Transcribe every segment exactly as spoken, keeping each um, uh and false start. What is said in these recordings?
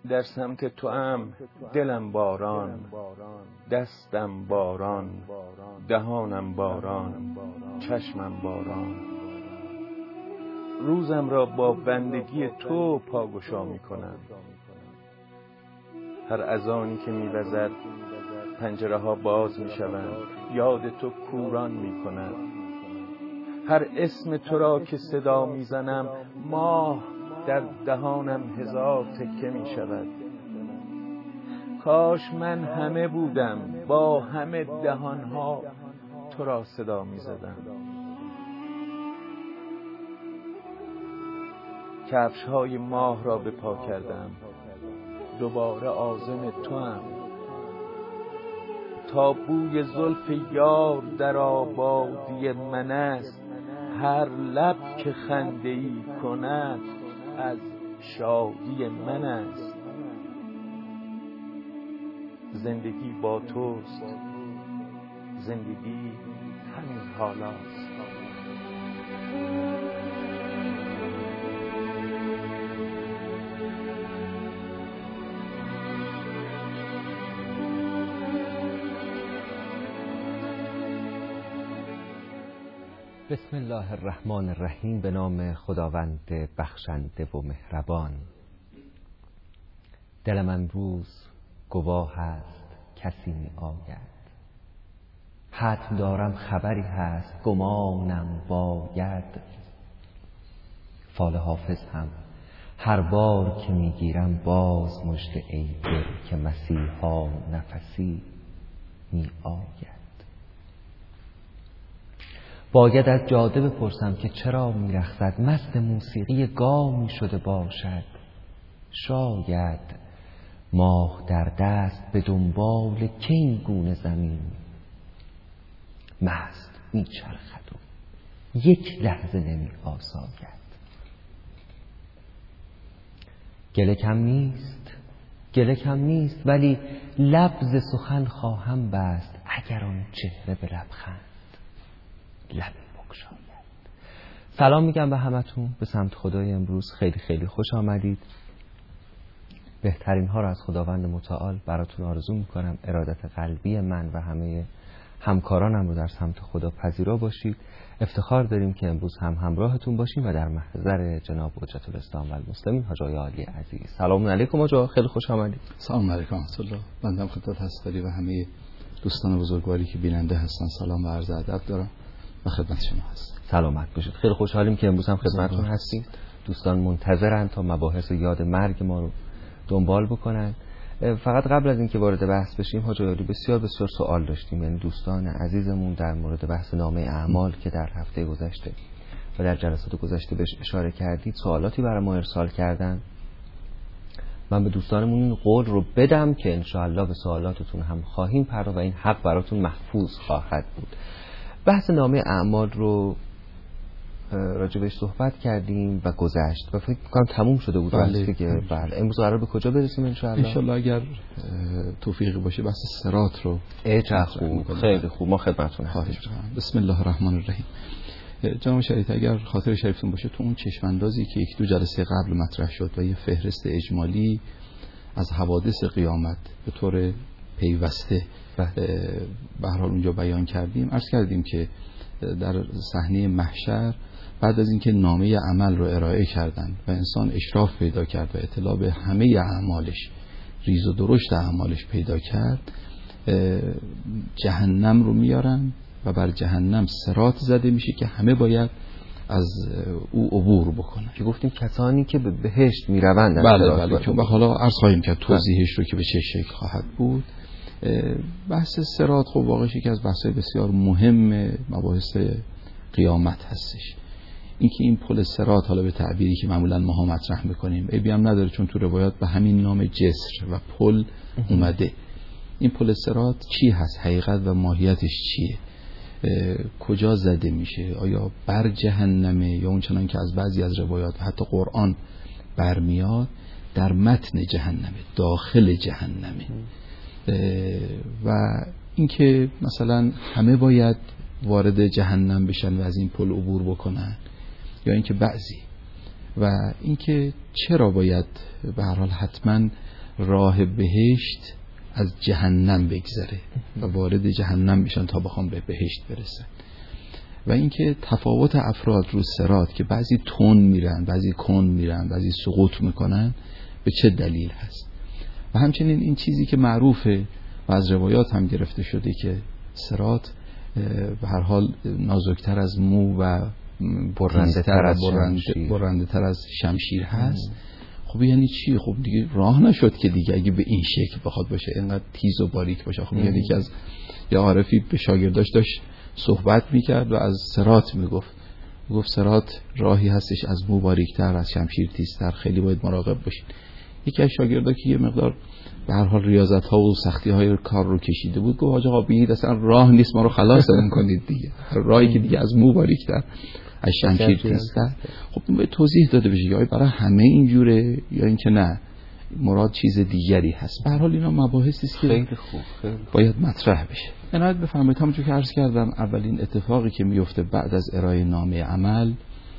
در سمت تو ام دلم باران، دستم باران، دهانم باران، چشمم باران. روزم را با بندگی تو پاگشا می کنم. هر اذانی که می وزد پنجره ها باز می شوند، یاد تو کوران می کند. هر اسم تو را که صدا می زنم ماه در دهانم هزار تکه می شود. کاش من همه بودم با همه دهانها تو را صدا می زدم. کفش های ماه را به پا کردم، دوباره عازم تو هم. تا بوی زلف یار در آبادی من است، هر لب که خنده ای کند از شادی من است. زندگی با توست، زندگی همین حالاست. بسم الله الرحمن الرحیم. به نام خداوند بخشنده و مهربان. دلم امروز گواه است کسی می آید، حتم دارم خبری هست گمانم باید. فال حافظ هم هر بار که می گیرم باز مژده ای دل که مسیحا نفسی می آید. باید از جاده بپرسم که چرا میرخصد، مست موسیقی گامی شده باشد. شاید ماه در دست به دنبال که این گونه زمین مست میچرخد و یک لحظه نمی آساید. گله کم نیست، گله کم نیست، ولی لب سخن خواهم بست اگر آن چهره به لبخند لبی بگشاید. سلام میگم به همتون، به سمت خدای امروز. خیلی خیلی خوش آمدید. بهترین ها رو از خداوند متعال براتون آرزو میکنم. ارادت قلبی من و همه همکارانم رو در سمت خدا پذیرا باشید. افتخار داریم که امروز هم همراهتون باشیم و در محضر جناب حجت الاسلام و المسلمین حاج آقای عالی عزیز. سلام علیکم حاج آقا، خیلی خوش آمدید. سلام علیکم ورحمت الله. بنده خدمت هستاری و همه دوستان بزرگواری که بیننده هستن سلام و عرض ادب دارم و خدمت شما هست. سلامت باشید. خیلی خوشحالیم که امروز هم خدمتتون هستیم. دوستان منتظرن تا مباحث یاد مرگ ما رو دنبال بکنن. فقط قبل از اینکه وارد بحث بشیم حاج عالی، بسیار بسیار سوال داشتیم، یعنی دوستان عزیزمون در مورد بحث نامه اعمال که در هفته گذشته و در جلسات گذشته بهش اشاره کردید سوالاتی برای ما ارسال کردن. من به دوستانمون این قول رو بدم که انشاءالله به سوالاتتون هم خواهیم پرداخت و این حق براتون محفوظ خواهد بود. بحث نامه اعمال رو راجبش صحبت کردیم و گذشت و فکر کنم تموم شده بود. بله. که بله امروز قرار به کجا برسیم انشاءالله؟ انشاءالله اگر توفیقی باشه بحث صراط رو. ای چه خوب، خیلی خوب، ما خدمتتون هستیم. بسم الله الرحمن الرحیم. جناب شریعت اگر خاطر شریفتون باشه تو اون چشماندازی که یک دو جلسه قبل مطرح شد و یه فهرست اجمالی از حوادث قیامت به طور پیوسته به هر حال اونجا بیان کردیم، عرض کردیم که در صحنه محشر بعد از اینکه نامه عمل رو ارائه کردن و انسان اشراف پیدا کرد و اطلاع به همه اعمالش، ریز و درشت اعمالش پیدا کرد، جهنم رو میارن و بر جهنم صراط زده میشه که همه باید از او عبور بکنن. که گفتیم کسانی که به بهشت میروند. بله بله که حالا عرض خواهیم کرد توضیحش رو که به چه شکل خواهد بود. بحث صراط خب واقعا یکی از بحث‌های بسیار مهم مباحث قیامت هستش. اینکه این پل صراط حالا به تعبیری که معمولا ما ها مطرح میکنیم عیبی هم نداره، چون تو روایات به همین نام جسر و پل اومده. این پل صراط چی هست، حقیقت و ماهیتش چیه، کجا زده میشه، آیا بر جهنمه یا اون چنان که از بعضی از روایات حتی قرآن برمیاد در متن جهنمه، داخل جهنمه. و اینکه مثلا همه باید وارد جهنم بشن و از این پل عبور بکنن، یا اینکه بعضی و اینکه چرا باید به هر حال حتما راه بهشت از جهنم بگذره و وارد جهنم بشن تا بخوام به بهشت برسن، و اینکه تفاوت افراد رو صراط که بعضی تون میرن، بعضی کن میرن، بعضی سقوط میکنن به چه دلیل هست. و همچنین این چیزی که معروفه و از روایات هم گرفته شده که صراط به هر حال نازکتر از مو و برنده تر از برنده, برنده تر از شمشیر هست. خب یعنی چی؟ خب دیگه راه نشد که دیگه اگه به این شکل بخواد باشه، اینقدر تیز و باریک باشه. خب یعنی یکی از یا عارفی به شاگرداش داشت صحبت میکرد و از صراط میگفت میگفت صراط راهی هستش از مو باریکتر، از شمشیر تیزتر، خیلی باید مراقب باشین. یکی از شاگردا که یه مقدار به هر حال ریاضت ها و سختی های کار رو کشیده بود گفت حاج آقا بیایید اصلا راه نیست، ما رو خلاصمون کنید دیگه، راهی که دیگه از مو باریکتر، از شمشیر تیزتر. خب به توضیح داده بشه یا برای همه اینجوره یا اینکه نه مراد چیز دیگری هست. به هر حال اینا مباحثی است که خیلی خوب خیلی باید مطرح بشه. عنایت بفرمایید. همونجور که عرض کردم اولین اتفاقی که میفته بعد از ارائه نامه عمل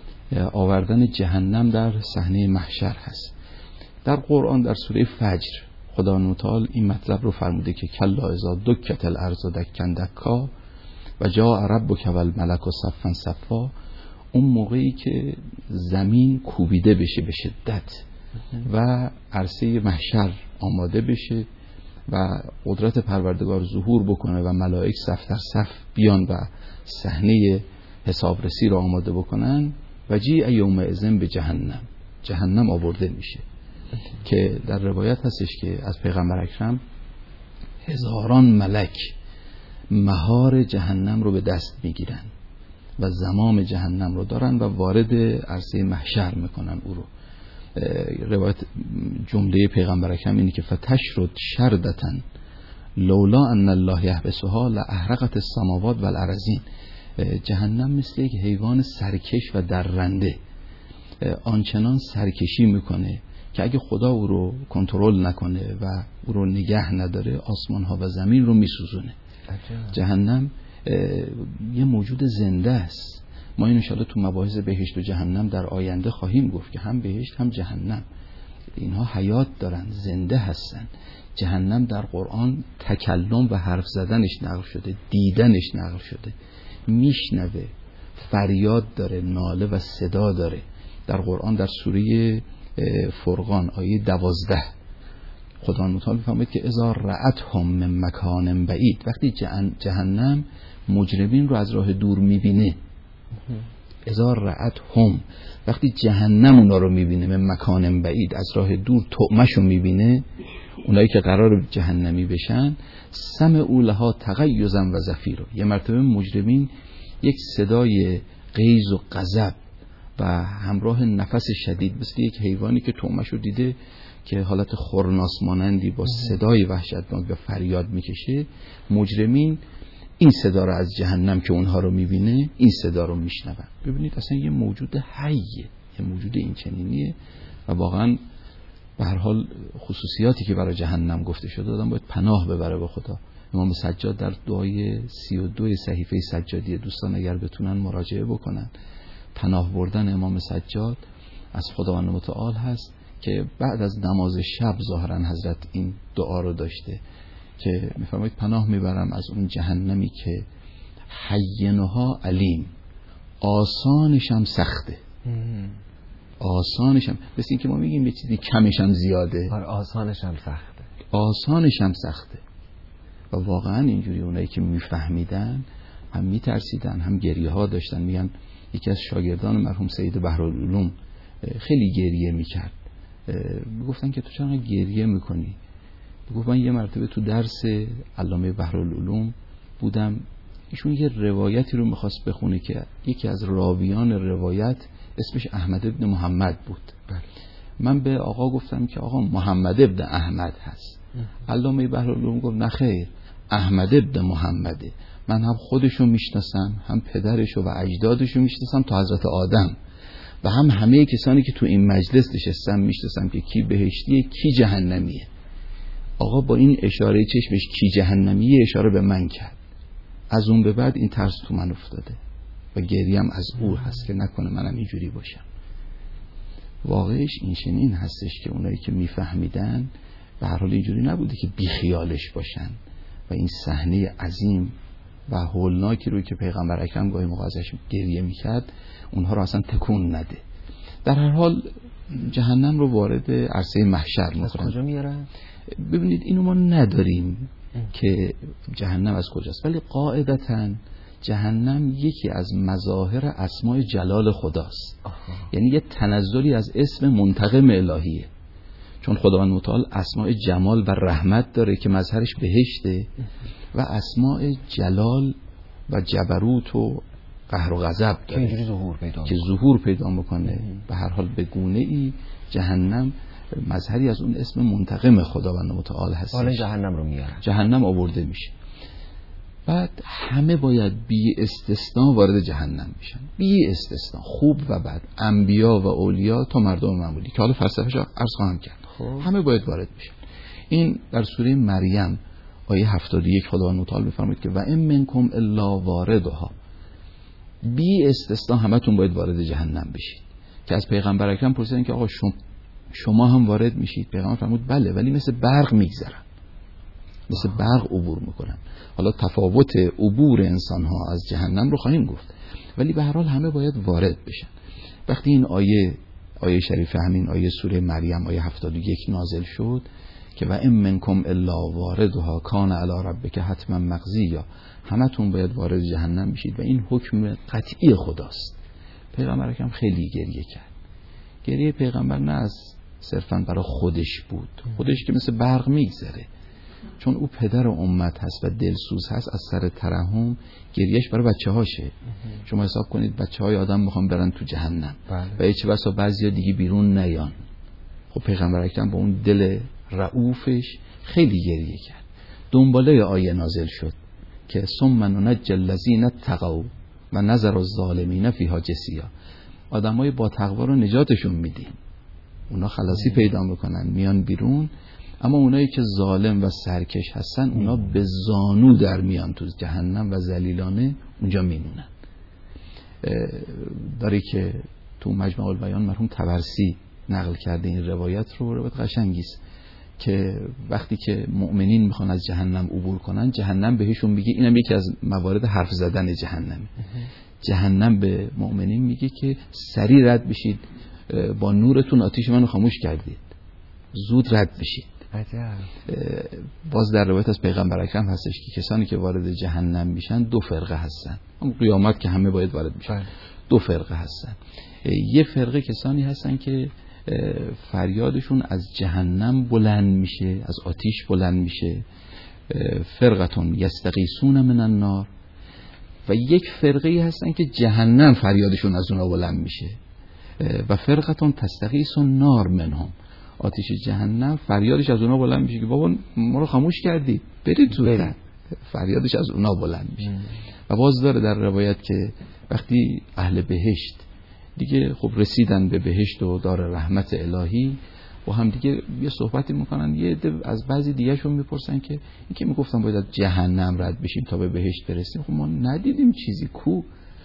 آوردن جهنم در صحنه محشر هست. در قرآن در سوره فجر خدا متعال این مطلب رو فرموده که کلا اذا دکت الارض دکا دکا و جاء ربک والملک صفا صفا. اون موقعی که زمین کوبیده بشه به شدت و عرصه محشر آماده بشه و قدرت پروردگار ظهور بکنه و ملائک صف در صف بیان و صحنه حسابرسی رو آماده بکنن و جیء یومئذ به جهنم، جهنم آورده میشه که در روایت هستش که از پیغمبر اکرم هزاران ملک مهار جهنم رو به دست میگیرن و زمام جهنم رو دارن و وارد عرصه محشر میکنن او رو. روایت جمله پیغمبر اکرم اینه که فتشرد شردتن لولا ان الله یحبسها لاحرقت السماوات والارضین. جهنم مثل یک حیوان سرکش و درنده آنچنان سرکشی میکنه که اگه خدا او رو کنترل نکنه و او رو نگه نداره آسمان ها و زمین رو میسوزونه. جهنم یه موجود زنده است. ما این انشاءالله تو مباحث بهشت و جهنم در آینده خواهیم گفت که هم بهشت هم جهنم اینها حیات دارن، زنده هستن. جهنم در قرآن تکلم و حرف زدنش نقل شده، دیدنش نقل شده، میشنوه، فریاد داره، ناله و صدا داره. در قرآن در سوره فرقان آیه دوازده خدا متعال میفرماید که اذا رأتهم من مکان بعید، وقتی جهنم مجرمین رو از راه دور میبینه، اذا رأتهم، وقتی جهنم اونا رو میبینه من مکان بعید، از راه دور طعمش رو میبینه، اونایی که قرار جهنمی بشن، سمعوا لها تغیظا و زفیرا. یه مرتبه مجرمین یک صدای غیظ و غضب و همراه نفس شدید مثل یک حیوانی که طعمش رو دیده که حالت خرناس مانندی با صدای وحشتناک و فریاد میکشه، مجرمین این صدا رو از جهنم که اونها رو میبینه این صدا رو میشنون. ببینید اصلا یه موجود حیه، یه موجود این چنینیه و واقعا به هر حال خصوصیاتی که برای جهنم گفته شده آدم باید پناه ببره به خدا. امام سجاد در دعای سی و دو صحیفه سجادی، دوستان اگر بتونن مراجعه بکنن، پناه بردن امام سجاد از خداوند متعال هست که بعد از نماز شب ظاهرا حضرت این دعا رو داشته که میفرماید پناه میبرم از اون جهنمی که حینها علیم، آسانش هم سخته. آسانش هم مثل این که ما میگیم یه چیزی کمش هم زیاده، آسانش هم سخته، آسانش هم سخته. و واقعا اینجوری اونایی که میفهمیدن هم میترسیدن هم گریه ها داشتن. میگن یکی از شاگردان مرحوم سید بحرالعلوم خیلی گریه میکرد. گفتن که تو چرا گریه میکنی؟ گفت من یه مرتبه تو درس علامه بحرالعلوم بودم، ایشون یه روایتی رو میخواست بخونه که یکی از راویان روایت اسمش احمد ابن محمد بود. من به آقا گفتم که آقا محمد ابن احمد هست. علامه بحرالعلوم گفت نه خیر، احمد ابن محمده. من هم خودشو میشناسم، هم پدرشو و اجدادشو میشناسم تا حضرت آدم، و هم همه کسانی که تو این مجلس نشستم میشناسم که کی بهشتیه کی جهنمیه. آقا با این اشاره چشمش کی جهنمیه اشاره به من کرد. از اون به بعد این ترس تو من افتاده و گریم از او هست که نکنه منم اینجوری باشم. واقعش این چنین هستش که اونایی که میفهمیدن به هر حال اینجوری نبوده که بیخیالش باشن و این صحنه عظیم و هولناکی رو که پیغمبر اکرم گاهی موقع ازش گریه میکرد اونها رو اصلا تکون نده. در هر حال جهنم رو وارد عرصه محشر میکنن. از کجا میارن؟ ببینید اینو ما نداریم که جهنم از کجاست، ولی قاعدتاً جهنم یکی از مظاهر اسماء جلال خداست. آها. یعنی یه تنزلی از اسم منتقم الهیه، چون خداوند متعال اسماء جمال و رحمت داره که مظهرش بهشته و اسماء جلال و جبروت و قهر و غضب داره که ظهور پیدا که ظهور پیدا میکنه. به هر حال به گونه ای جهنم مظهری از اون اسم منتقم خداوند متعال هست. حالا جهنم رو میارن، جهنم آورده میشه، بعد همه باید بی استثناء وارد جهنم میشن، بی استثناء، خوب و بد، انبیا و اولیا تا مردم معمولی که حالا فلسفه‌اش عرض خواهم کرد. خب. همه باید وارد میشن. این در سوره مریم آیه هفتاد و یک خداوند متعال میفرماید که و ان منکم الا واردها، بی استثناء همتون باید وارد جهنم بشید. که از پیغمبر اکرم پرسیدن که آقا شما شما هم وارد میشید؟ پیغمبر فرمود بله، ولی مثل برق میگذرن، مثل برق عبور میکنن. حالا تفاوت عبور انسان ها از جهنم رو خواهیم گفت، ولی به هر حال همه باید وارد بشن. وقتی این آیه آیه شریفه همین آیه سوره مریم آیه هفتاد و یک نازل شد که و ان منکم الا واردها کان علی ربک حتما مقضیا، همتون باید وارد جهنم بشید و این حکم قطعی خداست. پیغمبر اکرم خیلی گریه کرد. گریه پیغمبر نه از صرفاً برای خودش بود، خودش که مثل برق میگذره، چون او پدر امت هست و دلسوز هست، از سر ترحم گریهش برای بچه هاشه. شما حساب کنید بچه های آدم میخوان برن تو جهنم بله. و چه بسا بعضیا دیگه بیرون نیان. خب پیغمبر اکرم با اون دل رؤوفش خیلی گریه کرد. دنباله آیه نازل شد که ثم ننجی الذین اتقوا و نذر الظالمین فیها جثیا، آدمای با تقوا رو نجاتشون میدیم، اونا خلاصی پیدا میکنن میان بیرون، اما اونایی که ظالم و سرکش هستن اونا به زانو در میان تو جهنم و ذلیلانه اونجا میمونن. داری که تو مجمع البیان مرحوم طبرسی نقل کرده این روایت رو، روایت قشنگی است که وقتی که مؤمنین میخوان از جهنم عبور کنن، جهنم بهشون میگه، اینم یکی از موارد حرف زدن جهنم، جهنم به مؤمنین میگه که سریع رد بشید، با نورتون آتیش منو خاموش کردید، زود رد بشید. باز در روایت از پیغمبر اکرم هستش که کسانی که وارد جهنم میشن دو فرقه هستن، اون قیامت که همه باید وارد میشن دو فرقه هستن. یه فرقه کسانی هستن که فریادشون از جهنم بلند میشه، از آتیش بلند میشه، فرقتون یستغیثون من النار، و یک فرقه هستن که جهنم فریادشون از اونا بلند میشه، و فرقتون تستغیث النار منهم، آتش جهنم فریادش از اونا بلند میشه که بابا ما رو خاموش کردید برید زودتر، فریادش از اونا بلند میشه. و باز داره در روایت که وقتی اهل بهشت دیگه خب رسیدن به بهشت و دار رحمت الهی و هم دیگه یه صحبتی میکنن، یه عده از بعضی دیگه شون میپرسن که این که میگفتن باید از جهنم رد بشیم تا به بهشت برسیم، خب ما ندیدیم چیزی کو.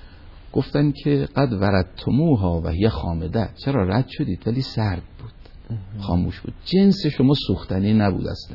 گفتن که قد وردتموها و هی خامده، چرا رد شدید ولی سرد بود، خاموش بود، جنس شما سوختنی نبود اصلا،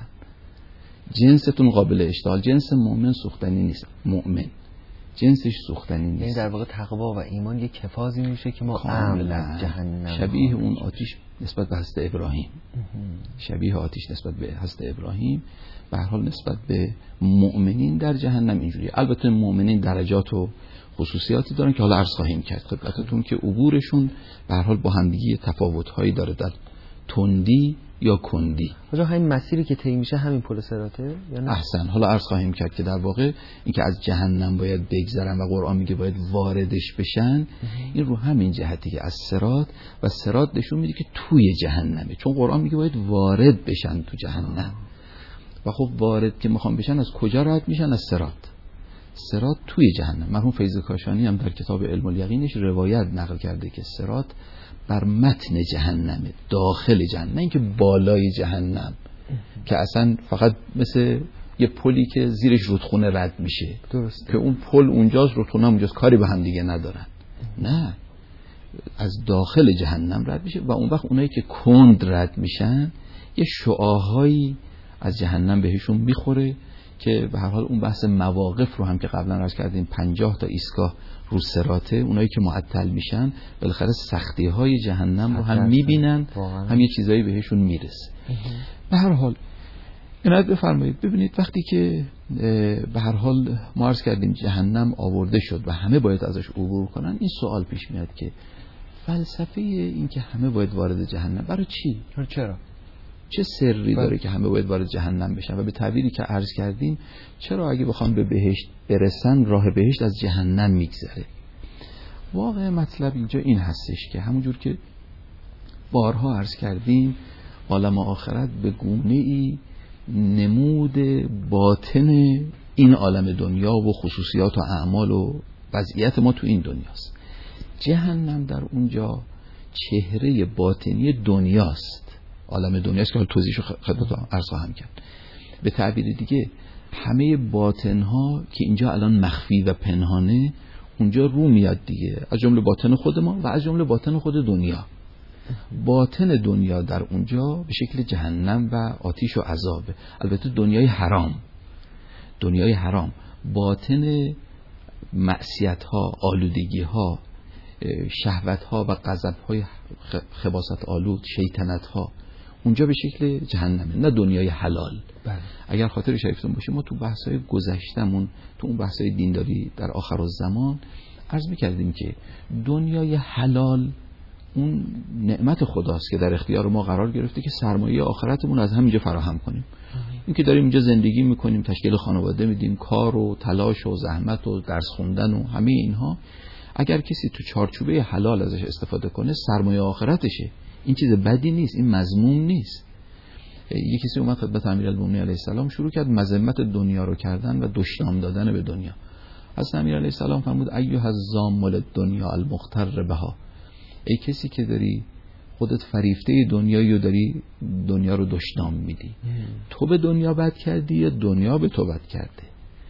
جنستون قابل اشتعال، جنس مؤمن سوختنی نیست، مؤمن جنسش سوختنی نیست. یعنی در واقع تقوا و ایمان یک کفازی میشه که ما امن از جهنم، شبیه اون آتش نسبت به حضرت ابراهیم، شبیه آتش نسبت به حضرت ابراهیم، به هر حال نسبت به مؤمنین در جهنم اینجوریه. البته مؤمنین درجات و خصوصیاتی دارن که حالا عرض خواهیم کرد خدمتتون که عبورشون به هر حال با همدیگه تفاوت‌هایی داره در تندی یا کندی. آجا همین مسیری که طی میشه همین پل صراطه یا نه؟ احسن. حالا عرض خواهیم کرد که در واقع اینکه از جهنم باید بگذرن و قرآن میگه باید واردش بشن، این رو همین جهتی که از صراط، و صراط نشون میده که توی جهنمه، چون قرآن میگه باید وارد بشن تو جهنم. و خب وارد که میخوام بشن از کجا رد میشن؟ از صراط. صراط توی جهنم. مرحوم فیض کاشانی هم در کتاب علم الیقینش روایت نقل کرده که صراط بر متن جهنمه، داخل جهنم، نه اینکه بالای جهنم که اصلا فقط مثل یه پلی که زیرش رودخونه رد میشه. درست. که اون پل اونجاست، رودخونه اونجاست، کاری به هم دیگه ندارن. نه، از داخل جهنم رد میشه و اون وقت اونایی که کند رد میشن یه شعاهایی از جهنم بهشون میخوره که به هر حال اون بحث مواقف رو هم که قبلا عرض کردیم پنجاه تا ایستگاه رو صراطه، اونایی که معطل میشن بالاخره سختی های جهنم رو هم میبینن، هم یه چیزایی بهشون میرسه. به هر حال عنایت بفرمایید، ببینید وقتی که به هر حال ما عرض کردیم جهنم آورده شد و همه باید ازش عبور کنن، این سوال پیش میاد که فلسفه این که همه باید وارد جهنم برای چی؟ چرا؟ چه سری داره که همه باید وارد جهنم بشن؟ و به تعبیری که عرض کردیم چرا اگه بخوان به بهشت برسن راه بهشت از جهنم میگذره؟ واقع مطلب اینجا این هستش که همونجور که بارها عرض کردیم عالم آخرت به گونه‌ای نمود باطن این عالم دنیا و خصوصیات و اعمال و وضعیت ما تو این دنیاست. جهنم در اونجا چهره باطنی دنیاست، عالم دنیاست که توضیحشو خدمتتون عرض خواهم کرد. به تعبیر دیگه همه باطنها که اینجا الان مخفی و پنهانه اونجا رو میاد دیگه، از جمله باطن خود ما و از جمله باطن خود دنیا. باطن دنیا در اونجا به شکل جهنم و آتش و عذابه، البته دنیای حرام، دنیای حرام، باطن معصیت ها، آلودگی ها، شهوت ها و غضب های خباثت آلود، شیطنت ها، اونجا به شکل جهنمه، نه دنیای حلال. بله. اگر خاطر شریفتون باشه ما تو بحث‌های گذشتمون تو اون بحث‌های دینداری در آخر الزمان عرض می‌کردیم که دنیای حلال اون نعمت خداست که در اختیار ما قرار گرفته که سرمایه آخرتمون از همینجا فراهم کنیم. این که داریم اینجا زندگی میکنیم، تشکیل خانواده میدیم، کار و تلاش و زحمت و درس خوندن و همه اینها، اگر کسی تو چارچوبه حلال ازش استفاده کنه سرمایه آخرتشه. این چیز بدی نیست، این مذموم نیست. یکی کسی اومد خدمت امیرالمومنین علیه السلام شروع کرد مذمت دنیا رو کردن و دشنام دادن به دنیا. حضرت امیر علیه السلام فرمود ایها الزام الدنیا المغتر بها، ای کسی که داری خودت فریفته دنیایی و داری دنیا رو دشنام میدی، تو به دنیا بد کردی یا دنیا به تو بد کرده؟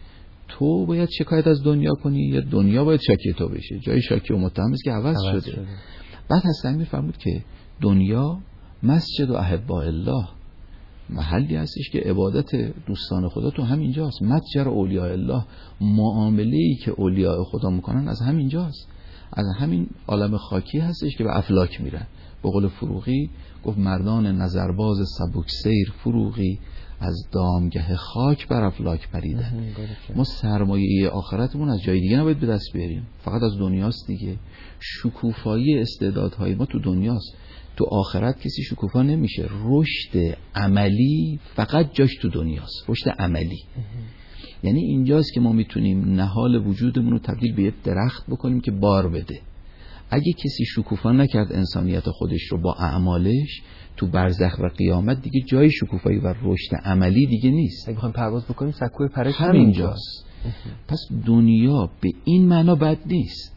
تو باید شکایت از دنیا کنی یا دنیا باید شاکی تو بشه؟ جای شاکی و متهم است که عوض, عوض شده. شده. بعد حضرت امیر فرمود که دنیا مسجد و احباء الله، محلی هستش که عبادت دوستان خدا تو همینجاست. متجر اولیاء الله، معامله‌ای که اولیاء خدا میکنن از همینجاست، از همین عالم خاکی هستش که به افلاک میرن. به قول فروغی گفت مردان نظرباز سبک سیر فروغی، از دامگه خاک بر افلاک پریدن. ما سرمایه آخرتمون از جای دیگه نباید به دست بیاریم، فقط از دنیاست دیگه. شکوفایی استعدادهای ما تو دنیاست، تو آخرت کسی شکوفا نمیشه. رشد عملی فقط جاش تو دنیاست، رشد عملی. یعنی اینجاست که ما میتونیم نهال وجودمون رو تبدیل به یک درخت بکنیم که بار بده. اگه کسی شکوفا نکرد انسانیت خودش رو با اعمالش، تو برزخ و قیامت دیگه جای شکوفایی و رشد عملی دیگه نیست. اگه بخوایم پرواز بکنیم سکوی پرش همینجاست. پس دنیا به این معنا بد نیست.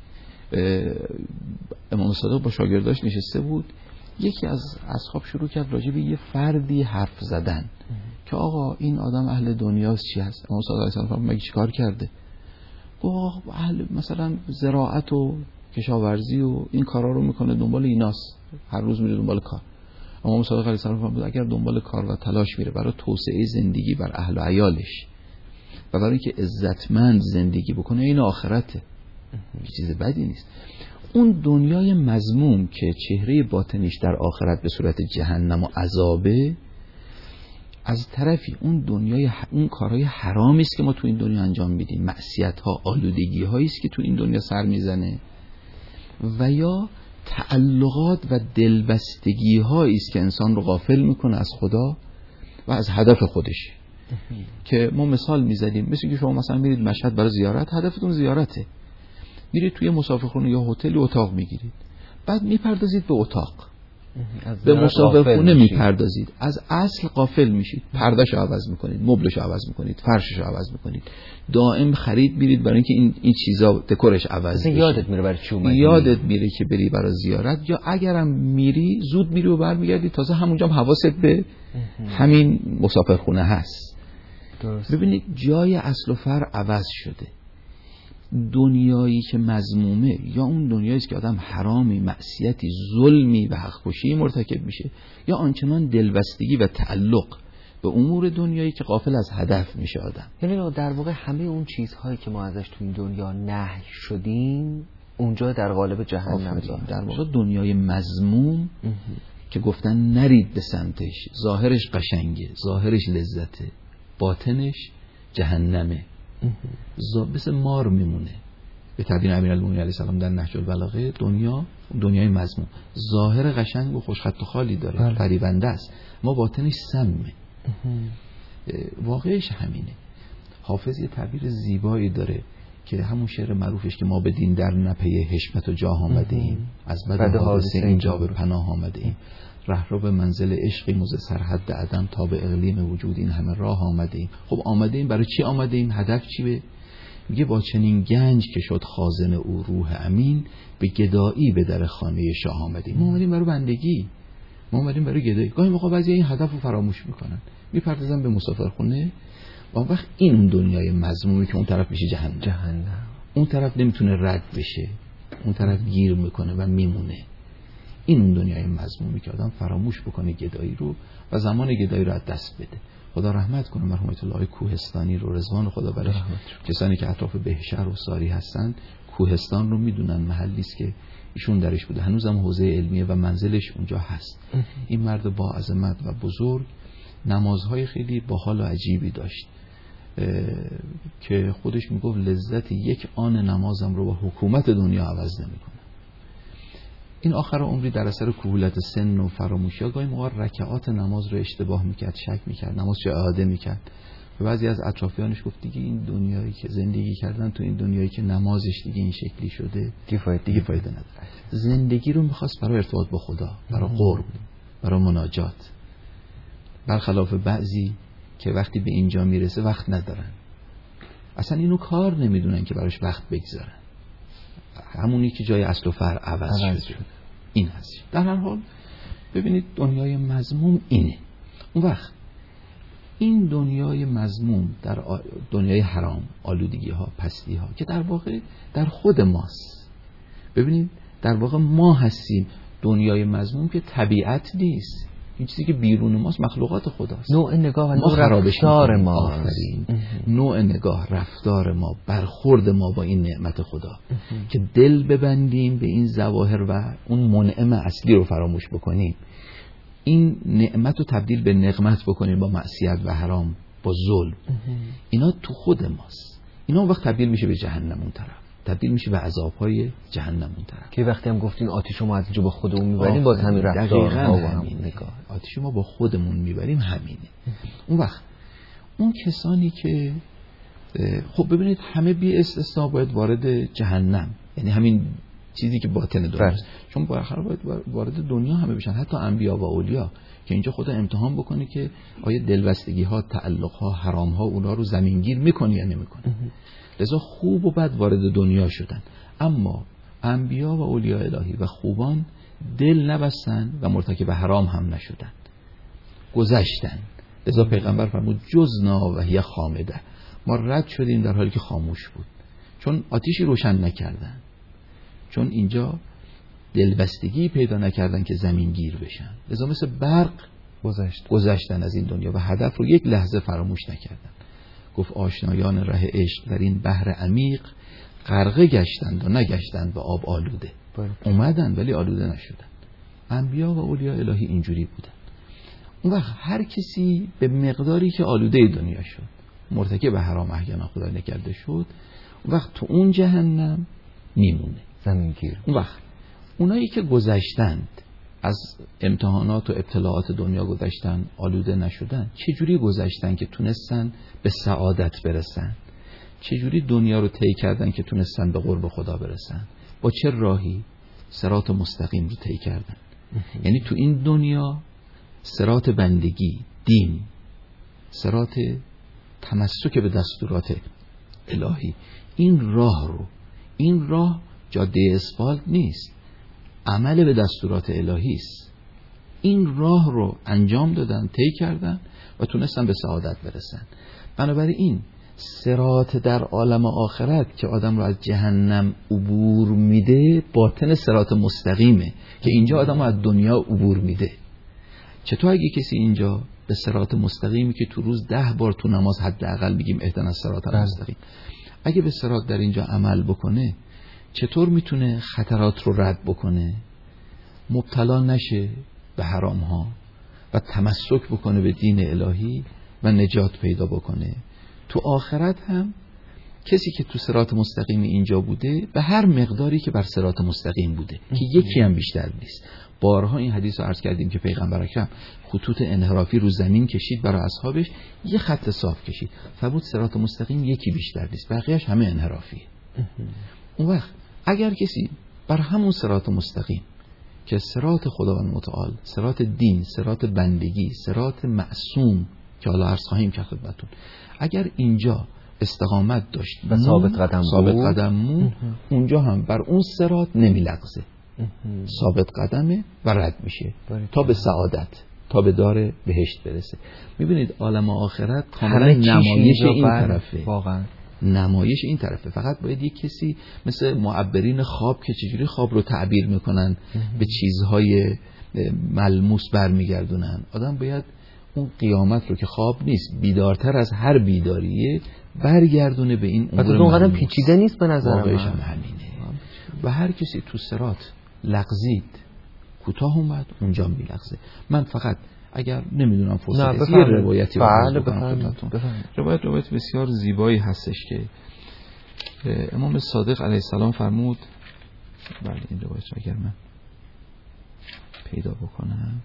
امام صادق با شاگرداش نشسته بود، یکی از اصحاب شروع کرد راجع به یه فردی حرف زدن که آقا این آدم اهل دنیاست، چی هست؟ امام صادق علیه السلام مگه چیکار کرده؟ گفت اهل مثلا زراعت و کشاورزی و این کارا رو میکنه، دنبال ایناست، هر روز میره دنبال کار. امام صادق علیه السلام فرمود اگر دنبال کار و تلاش میره برای توسعه زندگی بر اهل و عیالش و برای اینکه عزتمند زندگی بکنه، این آخرته، چیز بدی نیست. اون دنیای مذموم که چهره باطنش در آخرت به صورت جهنم و عذابه، از طرفی اون دنیای اون کارهای حرامی است که ما تو این دنیا انجام میدیم، معصیت ها، آلودگی هایی است که تو این دنیا سر میزنه، و یا تعلقات و دلبستگی هایی است که انسان رو غافل میکنه از خدا و از هدف خودش. که ما مثال میزدیم، مثل که شما مثلا میرید مشهد برای زیارت، هدفتون زیارته، میرید توی مسافرخونه یا هتل اتاق میگیرید، بعد میپردازید به اتاق، به مسافرخونه میپردازید، از اصل غافل میشید، پردهشو عوض میکنید، مبلشو عوض میکنید، فرششو عوض میکنید، دائم خرید میرید برای اینکه این این چیزا دکورش عوض بشه. یادت میره برای چی اومدی، یادت میره که بری برای زیارت، یا اگرم میری زود میری و برمیگردی، تازه همونجا هم حواست به همین مسافرخونه هست. درست. ببینید جای اصل و فرع عوض شده. دنیایی که مذمومه یا اون دنیایی است که آدم حرامی، معصیتی، ظلمی و حق‌کشی مرتکب میشه، یا آنچنان دلبستگی و تعلق به امور دنیایی که غافل از هدف میشه آدم. یعنی در واقع همه اون چیزهایی که ما ازش تو این دنیا نهی شدیم اونجا در قالب جهنم ظاهر. در واقع دنیای مذموم که گفتن نرید به سمتش، ظاهرش قشنگه، ظاهرش لذته، باطنش جهنمه، مثل مار میمونه. به تعبیر امیرالمومنین علیه السلام در نهج البلاغه، دنیا دنیای مذموم ظاهر قشنگ و خوشخط و خالی داره، فریبنده است، ما باطنش سمه. واقعش همینه. حافظ یه تعبیر زیبایی داره که همون شعر معروفش که ما به دین در نپی حشمت و جاه آمده ایم، از بد حادثه اینجا به پناه آمده ایم، ره رو به منزل عشقی موز سرحد عدم تا به اقلیم وجود این همه راه آمده ایم. خب آمده ایم برای چی آمده ایم؟ هدف چی؟ به میگه با چنین گنج که شد خازن او روح امین، به گدایی به در خانه شاه آمده ایم. ما اومدیم برای بندگی، ما اومدیم برای گدایی. گاهی موقع بعضی این هدف رو فراموش میکنن، میپردازن به مسافرخونه. اون وقت این دنیای مذمومی که اون طرف میشه جهنم. جهنم. اون طرف نمیتونه رد بشه، اون طرف گیر میکنه و میمونه. این اون دنیای مذمومی که آدم فراموش بکنه گدایی رو و زمان گدایی رو از دست بده. خدا رحمت کنه مرحوم آیت الله کوهستانی رو، رضوان خدا برش. کسانی که اطراف بهشهر و ساری هستن کوهستان رو میدونن، محلی است که ایشون درش بوده، هنوزم حوزه علمیه و منزلش اونجا هست. این مرد با عظمت و بزرگ نمازهای خیلی باحال و عجیبی داشت که خودش میگفت لذت یک آن نمازم رو با حکومت دنیا عوض نمیکنه. این آخر عمری در اثر کهولت سن و فراموشی ها گاهی موقع رکعات نماز رو اشتباه میکرد، شک میکرد، نماز چه اعاده میکرد. و بعضی از اطرافیانش گفت دیگه این دنیایی که زندگی کردن تو این دنیایی که نمازش دیگه این شکلی شده دیگه فایده نداره. زندگی رو میخواست برای ارتباط با خدا، برای قرب، برای مناجات، برخلاف بعضی که وقتی به اینجا میرسه وقت ندارن، اصلا اینو کار نمیدونن که براش وقت بگذارن، همونی که جای اصل و فرع عوض, عوض شده. این هست. در هر حال ببینید دنیای مذموم اینه. اون وقت این دنیای مذموم در دنیای حرام، آلودگی ها، پستی ها که در واقع در خود ماست. ببینید در واقع ما هستیم دنیای مذموم که طبیعت نیست، این چیزی که بیرون ماست مخلوقات خداست. نوع نگاه و نوع رفتار ما، نوع نگاه، رفتار ما، برخورد ما با این نعمت خدا که دل ببندیم به این ظواهر و اون منعم اصلی رو فراموش بکنیم، این نعمت رو تبدیل به نقمت بکنیم با معصیت و حرام، با ظلم. اینا تو خود ماست. اینا وقت تبدیل میشه به جهنم اون طرف، تبدیل میشه به عذاب‌های جهنم اون طرف. که وقتی هم گفتین آتیشو ما از اینجا با خودمون میبریم، باز همین رفتارها و همین نگاه، آتیشو ما با خودمون میبریم همینه. اون وقت اون کسانی که خب ببینید همه بی استثنا باید وارد جهنم، یعنی همین چیزی که باطن دنیاست، چون بالاخره باید وارد دنیا همه بشن، حتی انبیا و اولیا، که اینجا خدا امتحان بکنه که آیا دلبستگی ها، تعلق ها، حرام ها اونا رو زمینگیر میکنه یا نمیکنه. لذا خوب و بد وارد دنیا شدن، اما انبیا و اولیاء الهی و خوبان دل نبستن و مرتکب حرام هم نشدن، گذشتن. لذا پیغمبر فرمود جزنا و هی خامده، ما رد شدیم در حالی که خاموش بود، چون آتیشی روشن نکردن، چون اینجا دلبستگی پیدا نکردن که زمین گیر بشن. لذا مثل برق گذشت. گذشتن از این دنیا و هدف رو یک لحظه فراموش نکردن. گفت آشنایان ره عشق در این بحر عمیق غرقه گشتند و نگشتند به آب آلوده. باید. اومدن ولی آلوده نشدن. انبیا و اولیاء الهی اینجوری بودن. اون وقت هر کسی به مقداری که آلوده دنیا شد، مرتکب حرام احیانا خدا نکرده شد، اون وقت تو اون جهنم میمونه، زمین گیر. اون وقت اونایی که گذشتند از امتحانات و ابتلاعات دنیا گذشتن، آلوده نشدن، چجوری گذشتن که تونستن به سعادت برسن؟ چجوری دنیا رو طی کردن که تونستن به قرب خدا برسن؟ با چه راهی؟ صراط مستقیم رو طی کردن. یعنی تو این دنیا صراط بندگی، دین، صراط تمسک به دستورات الهی، این راه رو، این راه جاده اسفالت نیست، عمل به دستورات الهی است. این راه رو انجام دادن، طی کردن و تونستن به سعادت برسن. بنابراین صراط در عالم آخرت که آدم رو از جهنم عبور میده باطن صراط مستقیمه که اینجا آدم رو از دنیا عبور میده. چطور اگه کسی اینجا به صراط مستقیمی که تو روز ده بار تو نماز حداقل میگیم اهدنا الصراط المستقیم، اگه به صراط در اینجا عمل بکنه چطور میتونه خطرات رو رد بکنه، مبتلا نشه به حرام ها و تمسک بکنه به دین الهی و نجات پیدا بکنه؟ تو آخرت هم کسی که تو صراط مستقیم اینجا بوده به هر مقداری که بر صراط مستقیم بوده که یکی هم بیشتر نیست. بارها این حدیث رو عرض کردیم که پیغمبر اکرم خطوط انحرافی رو زمین کشید برای اصحابش، یه خط صاف کشید، فرمود صراط مستقیم یکی بیشتر نیست، بقیه‌اش همه انحرافیه. اون وقت اگر کسی بر همون صراط مستقیم که صراط خداوند متعال، صراط دین، صراط بندگی، صراط معصوم که حالا عرض خواهیم که خدمتون، اگر اینجا استقامت داشت و ثابت قدم ثابت قدم مون، اونجا هم بر اون صراط نمیلغزه، ثابت قدمه و رد میشه تا به سعادت، تا به دار بهشت برسه. میبینید عالم آخرت کاملا نمایش این طرفه، واقعا نمایش این طرفه. فقط باید یک کسی مثل معبرین خواب که چجوری خواب رو تعبیر میکنن به چیزهای ملموس برمیگردونن، آدم باید اون قیامت رو که خواب نیست، بیدارتر از هر بیداریه برگردونه به این امور ملموس. اونقدر پیچیده نیست به نظر من. واقعش هم همینه. و هر کسی تو صراط لغزید، کوتاه اومد، اونجا میلغزه. من فقط اگر نمیدونم فرصت یه روایتی بله بکنم روایت روایت بسیار زیبایی هستش که امام صادق علیه السلام فرمود. بله این روایت رو اگر من پیدا بکنم،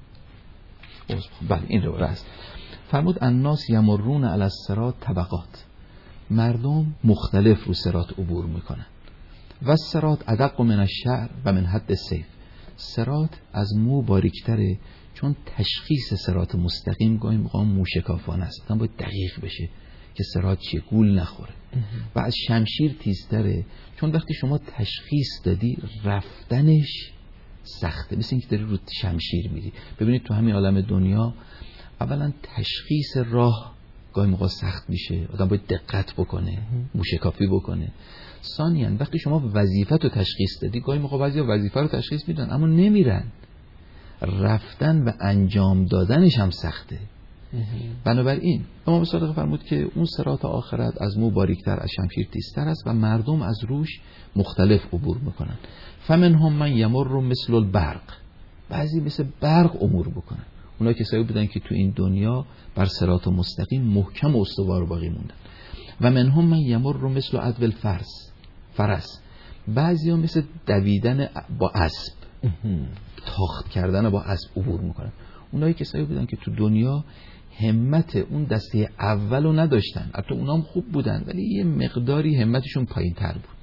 بله این روایت است. فرمود الناس یمرون علی الصراط طبقات، مردم مختلف رو صراط عبور میکنن. و الصراط ادق من الشعر و من حد السیف، صراط از مو باریکتره، چون تشخیص صراط مستقیم گاهی موقع موشکافانه است، آدم باید دقیق بشه که صراط چیه، گول نخوره. و از شمشیر تیزتره، چون وقتی شما تشخیص دادی رفتنش سخته، مثل اینکه داری رو شمشیر میری. ببینید تو همین عالم دنیا اولا تشخیص راه گاهی موقع سخت میشه، آدم باید دقت بکنه، موشکافی بکنه. ثانیاً وقتی شما وظیفه رو تشخیص دادی، گاهی موقع بعضیا وظیفه رو تشخیص میدن اما نمیرن، رفتن و انجام دادنش هم سخته. بنابراین امام صادق فرمود که اون صراط آخرت از مو باریکتر، از شمشیر تیزتر است و مردم از روش مختلف عبور میکنن. فمنهم من یمر مثل البرق، بعضی مثل برق عبور بکنن. اونا کسایی بودن که تو این دنیا بر صراط مستقیم محکم و استوار باقی موندن. و منهم من یمر مثل عدو الفرس، فرس، بعضیا مثل دویدن با اسب، تاخت کردن با اسب عبور میکنن. اونایی کسایی بودن که تو دنیا همت اون دسته اولو نداشتن، حتی اونا هم خوب بودن ولی یه مقداری همتشون پایین تر بود.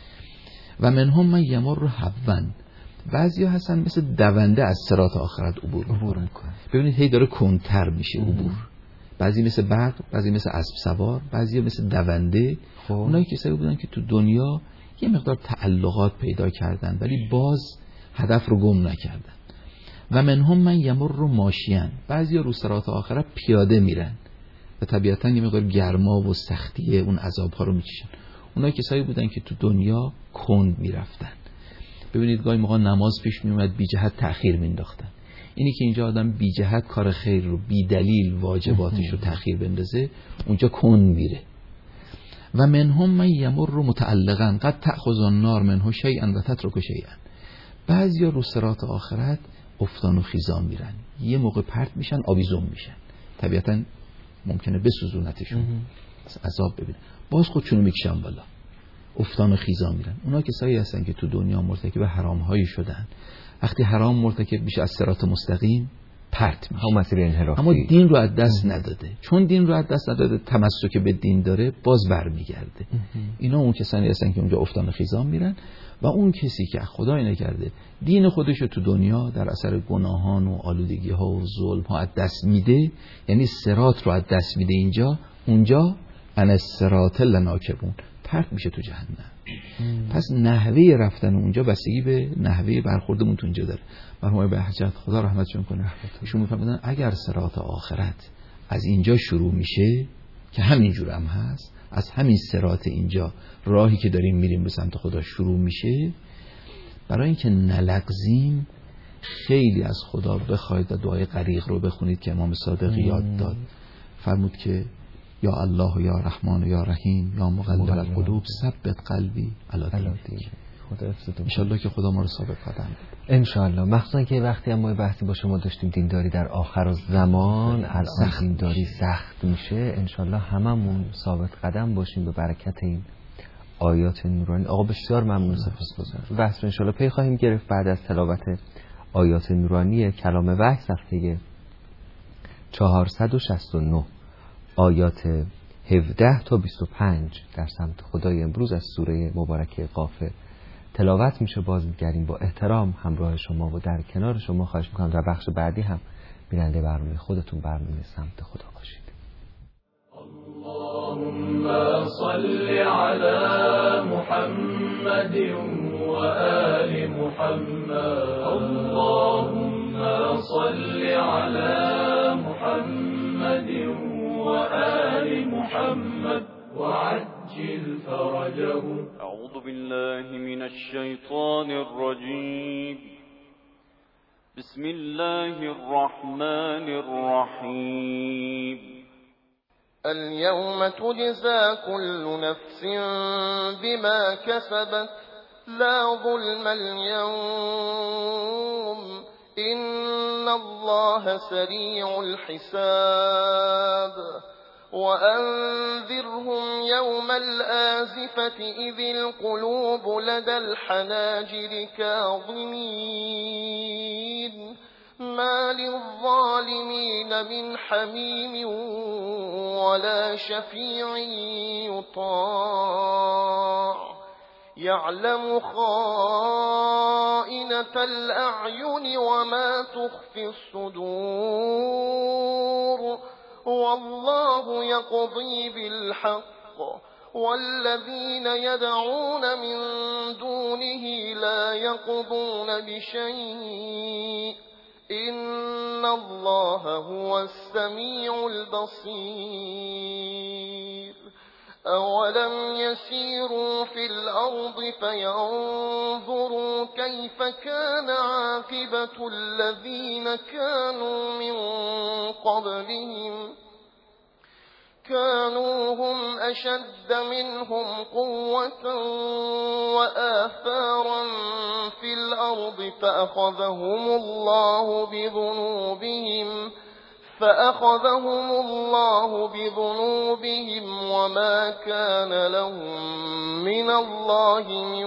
و منهم من یمر حون، بعضیا هستن مثل دونده از صراط آخرت عبور میکنن. ببینید هی داره کنتر میشه عبور، بعضی مثل برق، بعضی مثل اسب سوار، بعضی مثل دونده. اونایی کسایی بودن که تو دنیا یه مقدار تعلقات پیدا کردن ولی باز هدف رو گم نکردن. و منهم من یمر رو ماشیان، بعضی رو صراط آخرت پیاده میرن و طبیعتا یه مقدار گرما و سختی اون عذاب ها رو میکشن. اونایی کسایی بودن که تو دنیا کند میرفتن. ببینید گاهی موقع نماز پیش میومد بی جهت تأخیر مینداختن. اینی که اینجا آدم بی جهت کار خیر رو بی دلیل واجباتش رو تأخیر بندازه، اونجا کند میره. و منهم من یمر رو متعلقا قد تأخذ النار منه شیئا و تترک شیئا، بعضیا رو صراط آخرت افتان و خیزان میرن، یه موقع پرت میشن آویزون میشن، طبیعتا ممکنه بسوزونتشون، عذاب ببینن، باز خودشونو میکشن بالا، افتان و خیزان میرن. اونا کسایی هستن که تو دنیا مرتکب حرام هایی شدن، وقتی حرام مرتکب میشه از صراط مستقیم پرت میشه، هم مسیر انحرافی، اما دین رو از دست نداده. چون دین رو از دست نداده، تمسک به دین داره، باز برمیگرده. اینا اون کسانی هستن که اونجا افتان و خیزان میرن. و اون کسی که خدای نکرده دین خودش رو تو دنیا در اثر گناهان و آلودگی ها و ظلم ها از دست میده، یعنی صراط رو از دست میده، اینجا اونجا ان الصراط لناکبون، پرت میشه تو جهنم. پس نحوه رفتن اونجا بستگی به نحوه برخوردمون تو اونجا داره. مرحوم بهجت خدا رحمتشون کنه، ایشون میفرمودن اگر صراط آخرت از اینجا شروع میشه، که همین جور هم هست. از همین صراط اینجا راهی که داریم میریم به سمت خدا شروع میشه. برای اینکه نلغزیم خیلی از خدا بخواید و دعای غریق رو بخونید که امام صادق یاد داد. فرمود که یا الله و یا رحمان و یا رحیم یا مقلب القلوب ثبت قلبی علی دینک. انشالله که خدا ما رو ثابت قدم بده. انشالله. مخصوصا که وقتی هم ما بحثی با شما داشتیم دینداری در آخر الزمان، الان دینداری سخت میشه، انشالله هممون ثابت قدم باشیم به برکت این آیات نورانی. آقا بسیار ممنون سپاسگزارم. بحث رو انشالله پی خواهیم گرفت بعد از تلاوت آیات نورانی کلام وحی صفحه چهارصد و شصت و نه آیات هفده تا بیست و پنج در سمت خدای امروز از سوره مبارکه قاف تلاوت میشه. بازگردیم با احترام همراه شما و در کنار شما. خواهش میکنم در بخش بعدی هم بیننده برنامه خودتون برنامه سمت خدا باشید. اللهم صل على محمد و آل محمد. اللهم صل على محمد و آل محمد وعجل فرجهم. أعوذ بالله من الشيطان الرجيم. بسم الله الرحمن الرحيم. اليوم تجزى كل نفس بما كسبت لا ظلم اليوم إن الله سريع الحساب. وأنذرهم يوم الآزفة إذ القلوب لدى الحناجر كاظمين ما للظالمين من حميم ولا شفيع يطاع يعلم خائنة الأعين وما تخفي الصدور والله يقضي بالحق والذين يدعون من دونه لا يقضون بشيء إن الله هو السميع البصير. أولم يسيروا في الأرض فينظروا كيف كان عاقبة الذين كانوا من قبلهم كانوا هم أشد منهم قوة وآثارا في الأرض فأخذهم الله بذنوبهم فأخذهم الله بذنوبهم وما كان لهم من الله من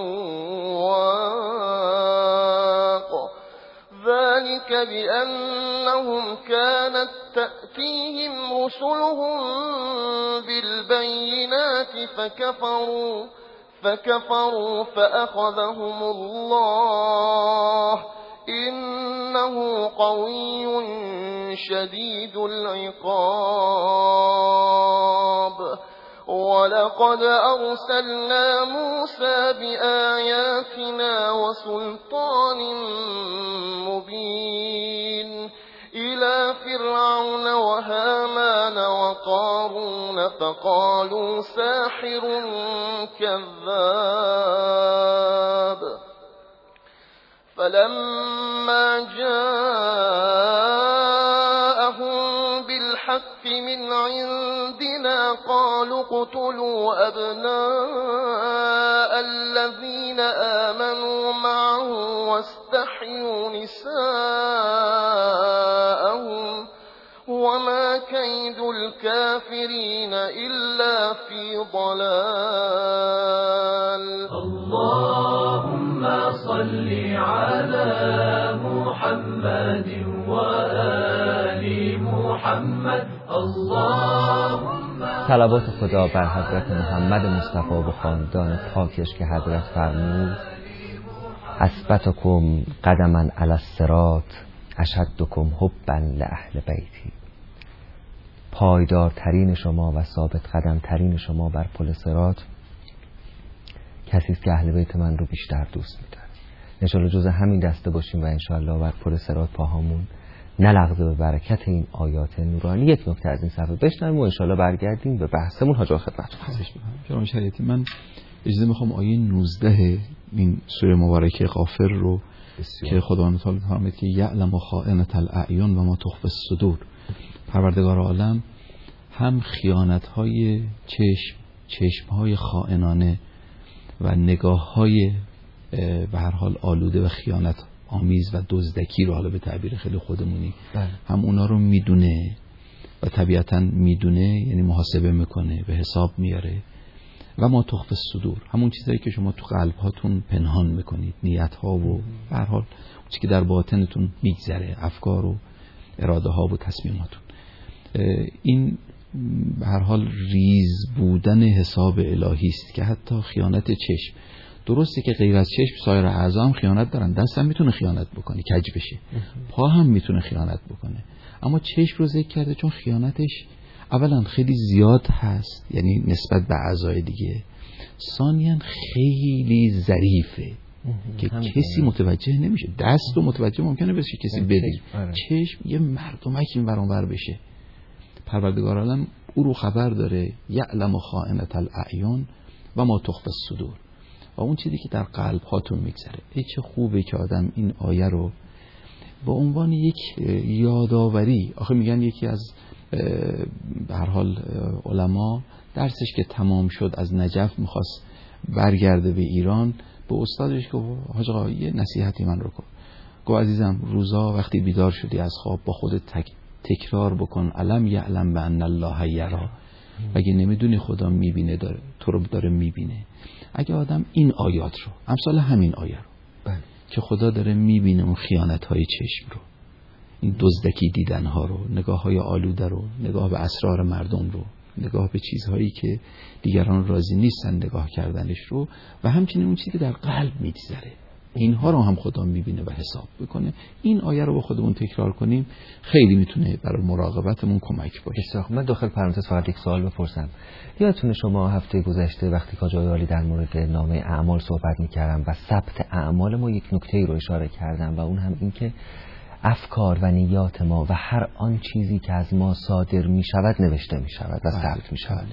واق. ذلك بأنهم كانت تأتيهم رسلهم بالبينات فكفروا فكفروا فأخذهم الله إنه قوي شديد العقاب. ولقد أرسلنا موسى بآياتنا وسلطان مبين إلى فرعون وهامان وقارون فقالوا ساحر كذاب. فلما جاءهم بالحق من عندنا قالوا اقتلوا أبناء الذين آمنوا معه واستحيوا نساءهم وما كيد الكافرين إلا في ضلال. اللهم صل على محمد وآل محمد. اللهم صلوات خدا بر حضرت محمد مصطفی و خاندان پاکش که حضرت فرمود اثبتکم قدما علی الصراط اشدکم حبا لاهل بیتی. پایدارترین شما و ثابت قدم ترین شما بر پل صراط کسی است که اهل بیت من رو بیشتر دوست می‌داره. انشالله جز همین دسته باشیم و انشالله بر پل صراط پاهامون نلغزه به برکت این آیات نورانی. یک نکته از این صفحه بشنویم و انشالله برگردیم به بحثمون. حاج آقا خدمتتون هستم. جناب شریعتی، من اجازه میخوام آیه نوزده این سوره مبارکه غافر رو بسیار. که خداوند تعالی فرمود که یعلم خائنة الاعین و ما تخفی الصدور، پروردگار عالم هم خیانت‌های چشم، چشم‌های خائنانه و نگاه‌های به هر حال آلوده و خیانت آمیز و دزدکی رو، حالا به تعبیر خیلی خودمونی بله. هم اونا رو میدونه و طبیعتاً میدونه، یعنی محاسبه میکنه، به حساب میاره. و ما تخفی الصدور، همون چیزایی که شما تو قلب هاتون پنهان میکنید، نیت ها و به هر حال چیزی که در باطنتون میگذره، افکار و اراده ها و تصمیماتون. این به هر حال ریز بودن حساب الهی است که حتی خیانت چشم، درسته که غیر از چشم سایر اعضا هم خیانت دارن، دست هم میتونه خیانت بکنه، کج بشه، پا هم میتونه خیانت بکنه، اما چشم رو ذکر کرده چون خیانتش اولا خیلی زیاد هست، یعنی نسبت به اعضای دیگه، ثانیاً خیلی ظریفه که کسی متوجه نمیشه. دست رو متوجه ممکنه بشه کسی بدی، چشم یه مردمک این ور اون ور بشه. پروردگار عالم او رو خبر داره، یعلم خائنة الاعین و ما تخفی الصدور، و اون چیزی که در قلب هاتون میگذره. ای چه خوبه که آدم این آیه رو به عنوان یک یادآوری، آخه میگن یکی از به هر حال علما درسش که تمام شد از نجف میخواست برگرده به ایران، به استادش گفت حاج آقا یه نصیحتی من رو کن. گفت عزیزم روزا وقتی بیدار شدی از خواب با خودت تک تکرار بکن علم یعلم بان الله یرا، اگه نمیدونی خدا میبینه، داره تو رو داره میبینه. اگه آدم این آیات رو، امثال همین آیه رو بله. که خدا داره میبینه اون خیانت های چشم رو، این دزدکی دیدن ها رو، نگاه های آلوده رو، نگاه به اسرار مردم رو، نگاه به چیزهایی که دیگران راضی نیستن نگاه کردنش رو، و همچنین اون چیزی که در قلب میگذره، اینها رو هم خدا میبینه و حساب بکنه. این آیه رو با خودمون تکرار کنیم خیلی میتونه برای مراقبتمون کمک باشه. من داخل پرانتز فقط یک سوال بپرسم. یادتونه شما هفته گذشته وقتی که جای عالی در مورد نامه اعمال صحبت میکردم و ثبت اعمال ما، یک نکته رو اشاره کردم و اون هم این که افکار و نیات ما و هر آن چیزی که از ما صادر می شود نوشته می شود و ثبت می شود.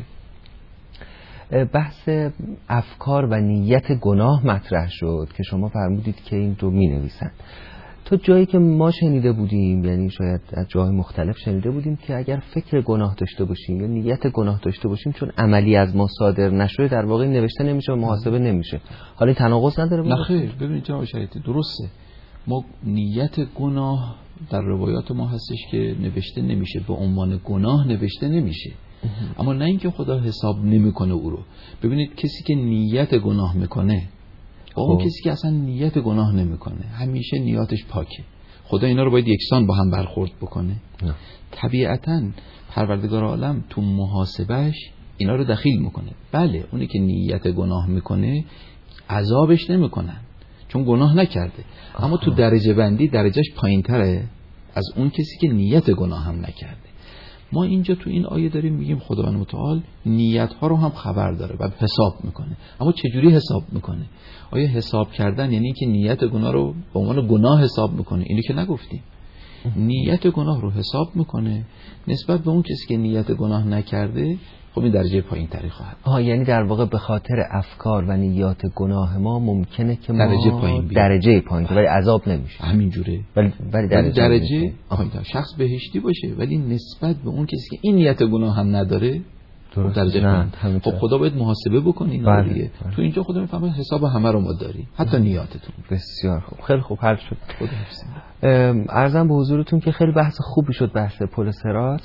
بحث افکار و نیت گناه مطرح شد که شما فرمودید که این رو می نویسن. تو جایی که ما شنیده بودیم، یعنی شاید از جای مختلف شنیده بودیم که اگر فکر گناه داشته باشیم یا نیت گناه داشته باشیم، چون عملی از ما صادر نشده در واقع نوشته نمیشه و محاسبه نمیشه. حالا تناقض نداره؟ نه خیر، ببینید جناب شریعتی درسته، ما نیت گناه در روایات ما هستش که نوشته نمیشه، به عنوان گناه نوشته نمیشه، اما نه اینکه خدا حساب نمیکنه او رو. ببینید کسی که نیت گناه میکنه با اون کسی که اصلا نیت گناه نمیکنه همیشه نیاتش پاکه. خدا اینا رو باید یکسان با هم برخورد بکنه. نه. طبیعتاً پروردگار عالم تو محاسبهش اینا رو دخیل میکنه. بله اونی که نیت گناه میکنه عذابش نمیکنن چون گناه نکرده، آها. اما تو درجه بندی درجهش پایین تره از اون کسی که نیت گناه هم نکرده. ما اینجا تو این آیه داریم میگیم خداوند متعال نیت ها رو هم خبر داره و حساب میکنه. اما چجوری حساب میکنه؟ آیا حساب کردن یعنی که نیت گناه رو به عنوان گناه حساب میکنه؟ اینو که نگفتیم. نیت گناه رو حساب میکنه نسبت به اون کسی که نیت گناه نکرده، خب این درجه پایین تری خواهد. آها، یعنی در واقع به خاطر افکار و نیات گناه ما ممکنه که ما درجه پایین بیاد. درجه پایین ولی عذاب نمیشه. همین جوره. ولی ولی درجه, درجه پایین‌تر. شخص بهشتی باشه ولی نسبت به اون کسی که این نیت گناه هم نداره درست درجه پایین. خب خدا باید محاسبه بکنه اینا دیگه. تو اینجا خدا میفهمه حساب همه رو ما داریم، حتی نیاتتون. بسیار خوب، خیلی خوب حل شد. خدا حفظ. عرضم به حضورتون که خیلی بحث خوبی شد، بحث پل صراط،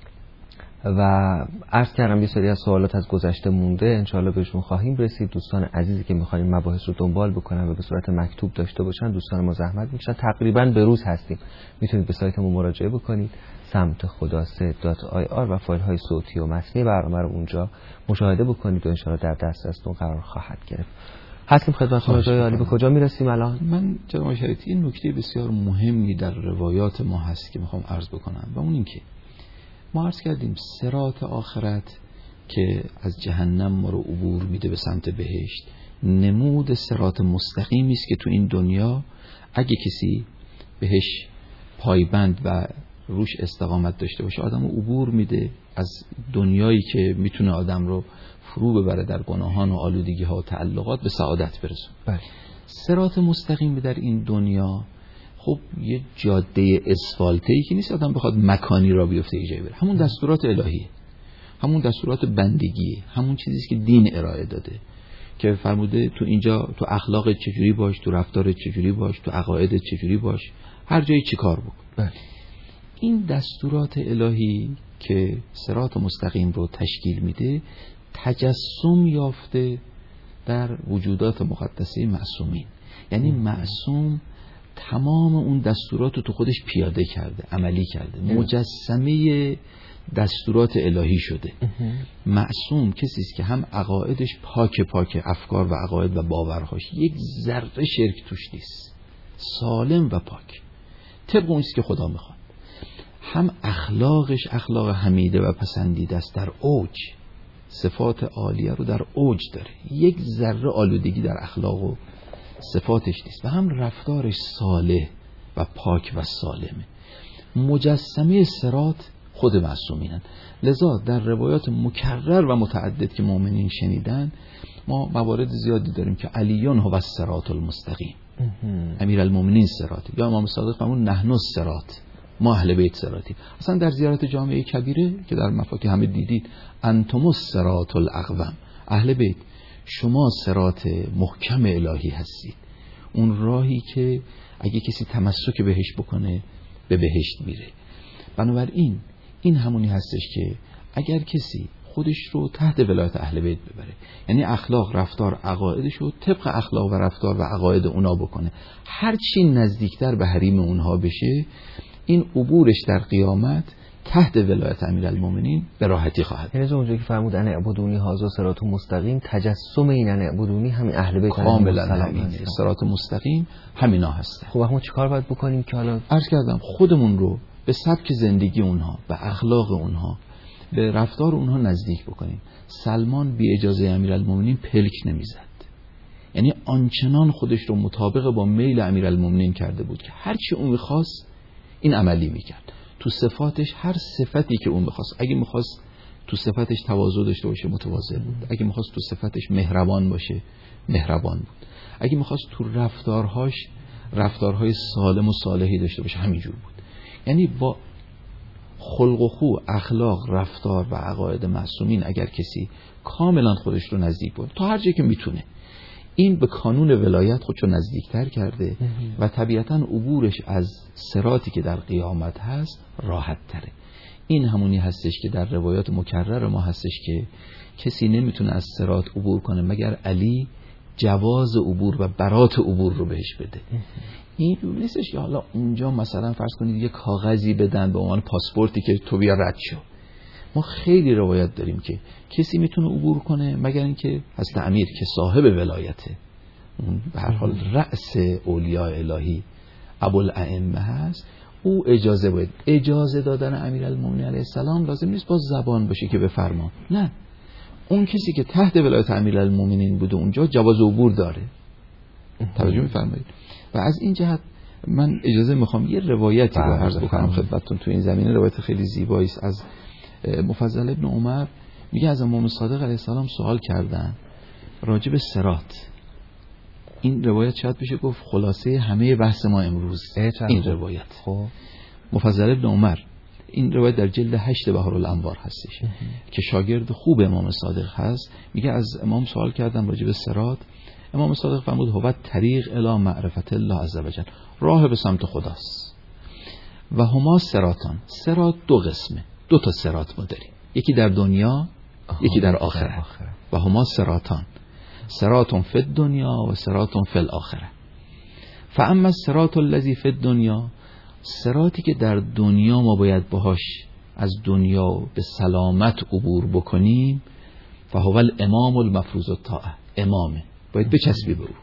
و عرض کردم یه سری از سوالات از گذشته مونده، انشاءالله بهشون خواهیم رسید. دوستان عزیزی که میخواین مباحث رو دنبال بکنن و به صورت مکتوب داشته باشن، دوستان ما زحمت میکشن، تقریبا به روز هستیم، میتونید به سایتمون مراجعه بکنید سمت خدا سه دات آی آر و فایل های صوتی و متنی برنامه رو اونجا مشاهده بکنید و انشاءالله در دسترستون قرار خواهد گرفت. هستیم خدمتتون. جای عالی به کجا میرسیم الان؟ من جناب شریعتی این نکته بسیار مهمی در روایات ما هست که میخوام عرض بکنم و اون این که ما عرض کردیم صراط آخرت که از جهنم ما رو عبور میده به سمت بهشت، نمود صراط مستقیمی است که تو این دنیا اگه کسی بهش پایبند و روش استقامت داشته باشه آدم رو عبور میده از دنیایی که میتونه آدم رو فرو ببره در گناهان و آلودگی ها و تعلقات به سعادت برسونه. بله. صراط مستقیم در این دنیا خب یه جاده اسفالته‌ای که نیست آدم بخواد مکانی را بیفته یه جایی بره، همون دستورات الهیه، همون دستورات بندگیه، همون چیزیست که دین ارائه داده که فرموده تو اینجا تو اخلاق چجوری باش، تو رفتار چجوری باش، تو عقاید چجوری باش، هر جایی چی کار بکن. بله. این دستورات الهی که صراط مستقیم رو تشکیل میده تجسم یافته در وجودات مقدسه معصومین، یعنی معصوم تمام اون دستورات رو تو خودش پیاده کرده، عملی کرده، مجسمه دستورات الهی شده. معصوم کسی است که هم عقایدش پاک پاک، افکار و عقاید و باورهاش یک ذره شرک توش نیست، سالم و پاک طبق اون چیزی که خدا میخواد، هم اخلاقش اخلاق حمیده و پسندیده است، در اوج صفات عالیه رو در اوج داره، یک ذره آلودگی در اخلاق و صفاتش نیست، و هم رفتارش صالح و پاک و سالمه. مجسمه صراط خود معصومینن. لذا در روایات مکرر و متعدد که مؤمنین شنیدن ما موارد زیادی داریم که علیون هو الصراط المستقیم، امیرالمومنین صراط، یا امام صادق فرمود نحن الصراط، ما اهل بیت صراطیم. اصلا در زیارت جامعه کبیره که در مفاکه همه دیدید، انتم الصراط الاقوم، اهل بیت شما صراط محکم الهی هستید، اون راهی که اگه کسی تمسک بهش بکنه به بهشت میره. بنابراین این همونی هستش که اگر کسی خودش رو تحت ولایت اهل بیت ببره، یعنی اخلاق، رفتار، عقایدش رو طبق اخلاق و رفتار و عقاید اونا بکنه، هر چی نزدیکتر به حریم اونها بشه، این عبورش در قیامت تحت ولایت امیرالمومنین به راحتی خواهد. یعنی از اونجایی که فرمود ان اعبدونی هذا صراط مستقیم، تجسم این ان اعبدونی همین اهل بیت کاملا همین صراط مستقیم همینا هستن. خب ما چیکار باید بکنیم که حالا عرض کردم خودمون رو به سبک زندگی اونها، به اخلاق اونها، به رفتار اونها نزدیک بکنیم. سلمان بی اجازه امیرالمومنین پلک نمیزد، یعنی آنچنان خودش رو مطابق با میل امیرالمومنین کرده بود که هر چی اون می‌خواست این عملی میکرد. تو صفاتش هر صفتی که اون می‌خواست، اگه می‌خواست تو صفاتش تواضع داشته باشه متواضع بود، اگه می‌خواست تو صفاتش مهربان باشه مهربان بود، اگه می‌خواست تو رفتارهاش رفتارهای سالم و صالحی داشته باشه همینجور بود. یعنی با خلق و خو، اخلاق، رفتار و عقاید معصومین اگر کسی کاملا خودش رو نزدیک بود تا هر جایی که میتونه، این به کانون ولایت خودشو نزدیکتر کرده و طبیعتاً عبورش از صراطی که در قیامت هست راحت تره. این همونی هستش که در روایات مکرر ما هستش که کسی نمیتونه از صراط عبور کنه مگر علی جواز عبور و برات عبور رو بهش بده. این نیستش که حالا اونجا مثلا فرض کنید یه کاغذی بدن به عنوان پاسپورتی که تو بیا رد شو. ما خیلی روایت داریم که کسی میتونه عبور کنه مگر اینکه حضرت امیر که صاحب ولایته، اون به هر حال رأس اولیاء الهی ابوالائمه هست، او اجازه باید. اجازه دادن امیرالمومنین علیه السلام لازم نیست با زبان باشه که بفرما، نه، اون کسی که تحت ولایت امیرالمومنین بوده اونجا جواز عبور داره. توجه می‌فرمایید؟ و از این جهت من اجازه میخوام یه روایتی رو عرض بکنم خدمتتون تو این زمینه. روایت خیلی زیبایی است از مفضل ابن عمر. میگه از امام صادق علیه السلام سوال کردن راجع به صراط. این روایت شاید بشه گفت خلاصه همه بحث ما امروز. این روایت خب مفضل ابن عمر، این روایت در جلد هشت بهارالانوار هستش که شاگرد خوب امام صادق هست. میگه از امام سوال کردم راجع به صراط. امام صادق فرمود هو طریق الی معرفت الله عز وجل، راه به سمت خداست. و هما صراطان، صراط دو قسمه، دو تا صراط ما داریم، یکی در دنیا یکی در آخره. و هما صراطان، صراط فی الدنیا و صراط فی الاخره. فاما الصراط الذی فی الدنیا، صراطی که در دنیا ما باید باهاش از دنیا به سلامت عبور بکنیم، فهو الامام المفروض الطاعه، امامه باید بچسبی به او،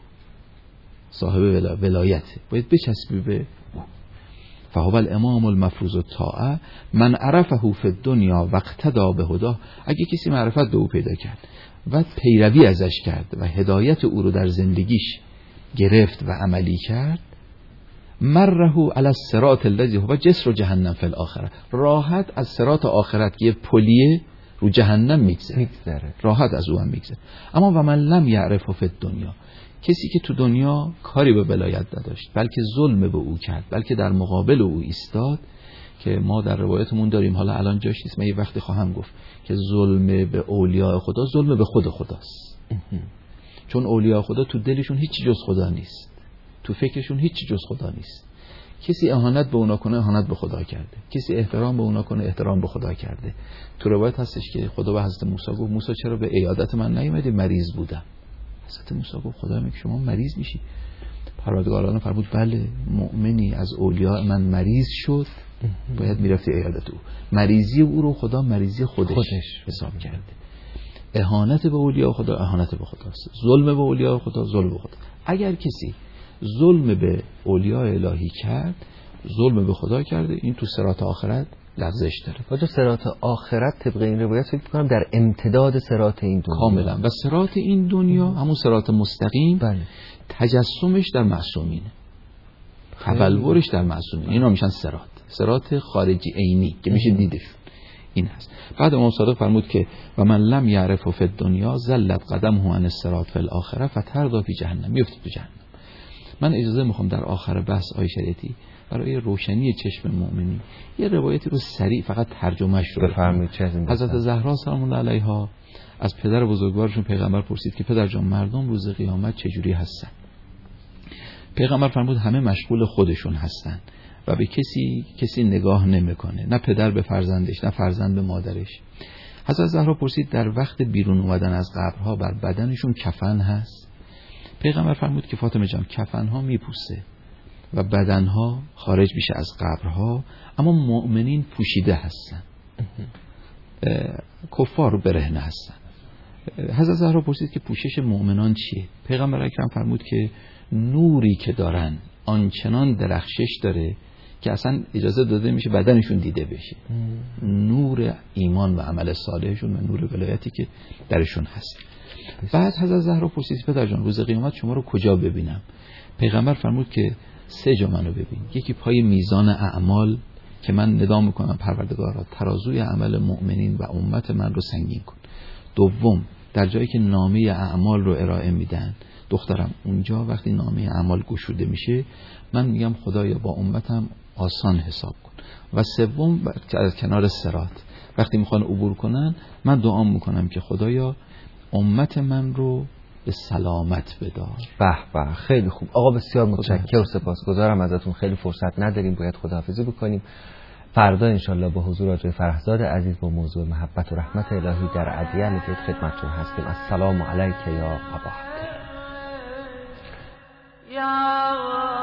صاحب ولایته باید بچسبی به او. فهو الامام المفروض الطاعه من عرفه فی الدنیا واقتدى بهداه، اگه کسی معرفت به او پیدا کرد و پیروی ازش کرد و هدایت او رو در زندگیش گرفت و عملی کرد، مره علی الصراط الذی هو جسر جهنم فی الاخره، راحت از صراط آخرت که یه پلیه رو جهنم میگذره، راحت از اون میگذره. اما و من لم یعرفه فی الدنیا، کسی که تو دنیا کاری به ولایت نداشت بلکه ظلم به او کرد، بلکه در مقابل او ایستاد، که ما در روایتمون داریم، حالا الان جاش نیست، من یه وقتی خواهم گفت که ظلم به اولیاء خدا ظلم به خود خداست. چون اولیاء خدا تو دلشون هیچی جز خدا نیست، تو فکرشون هیچی جز خدا نیست. کسی اهانت به اونا کنه اهانت به خدا کرده، کسی احترام به اونا کنه احترام به خدا کرده. تو روایت هستش که خدا به حضرت موسی گفت موسی چرا به عیادت من نیومدی؟ مریض بودم. حضرت موسی گفت خدا میگه شما مریض میشی؟ پروردگار عالم فرمود بله، مؤمنی از اولیاء من مریض شد باید میرفتی عیادت او. مریضی او رو خدا مریضی خودش, خودش. حساب کرده. اهانت به اولیاء خدا اهانت به خداست، ظلم به اولیاء خدا ظلم به خدا. اگر کسی ظلم به اولیاء الهی کرد ظلم به خدا کرده، این تو صراط آخرت لغزش داره. تو صراط آخرت طبق این روایت فکر می‌کنم در امتداد صراط این دنیا کاملا. و صراط این دنیا همون صراط مستقیم، بله. تجسمش در معصومینه، تبلورش در معصومین، اینا میشن صراط، صراط خارجی عینی که میشه دیدش. این هست. بعد امام صادق فرمود که و من لم یعرف فی الدنیا زلت قدمه عن الصراط فی الاخره فترضى فی جهنم، میفته تو جهنم. من اجازه میخوام در آخر بحث آیه شریعتی برای روشنی چشم مؤمنی یه روایتی رو سریع فقط ترجمهش رو بفرمایید. حضرت زهرا سلام الله علیها از پدر بزرگوارشون پیغمبر پرسید که پدر جان مردم روز قیامت چجوری هستن؟ پیغمبر فرمود همه مشغول خودشون هستن و به کسی کسی نگاه نمیکنه، نه پدر به فرزندش نه فرزند به مادرش. حضرت زهرا پرسید در وقت بیرون اومدن از قبرها بر بدنشون کفن هست؟ پیغمبر فرمود که فاطمه جان کفنها میپوسه و بدنها خارج میشه از قبرها، اما مؤمنین پوشیده هستن، کفار برهنه هستن. حضرت زهرا پرسید که پوشش مؤمنان چیه؟ پیغمبر اکرم فرمود که نوری که دارن آنچنان درخشش داره که اصلا اجازه داده میشه بدنشون دیده بشه. نور ایمان و عمل صالحشون و نور ولایتی که درشون هست. بعد حضرت زهرا پرسید پدر جان روز قیامت شما رو کجا ببینم؟ پیغمبر فرمود که سه جا منو ببین. یکی پای میزان اعمال که من ندا میکنم پروردگارا ترازوی عمل مؤمنین و امت من رو سنگین کن. دوم در جایی که نامه اعمال رو ارائه میدن دخترم، اونجا وقتی نامه اعمال گشوده میشه من میگم خدایا با امتم آسان حساب کن. و سوم از کنار صراط وقتی میخوان عبور کنن من دعا میکنم که خدایا امت من رو به سلامت بدار. به به، خیلی خوب آقا، بسیار متشکرم و سپاسگزارم ازتون. خیلی فرصت نداریم، باید خداحافظی بکنیم. فردا انشالله با حضور آقای فرهزاد عزیز با موضوع محبت و رحمت الهی در ادیان که خدمتتون هستیم. السلام علیک یا ابا یا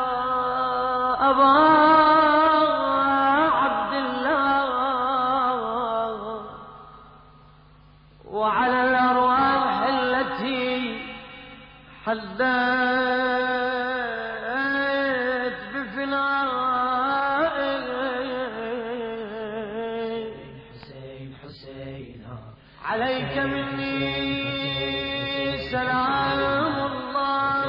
ابا عبدالله وعلى الأرواح التي حدثت بفناء حسين حسين عليك مني سلام الله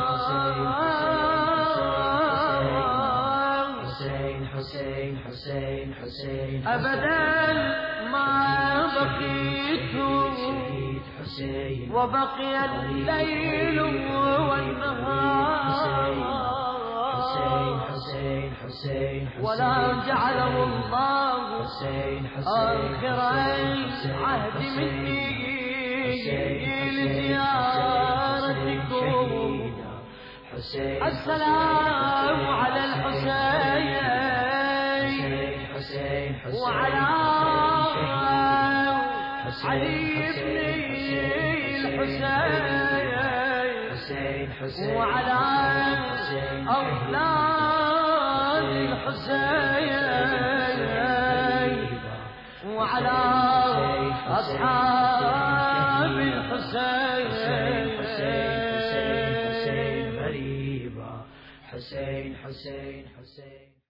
حسين حسين حسين حسين أبدا ما بقيت وبقي الليل والنهار ولا جعله الله آخر العهد مني لزيارتكم. السلام على الحسين وعلى علي بن الحسين وعلى أولاد الحسين وعلى أصحاب الحسين. حسين حسين حسين حسين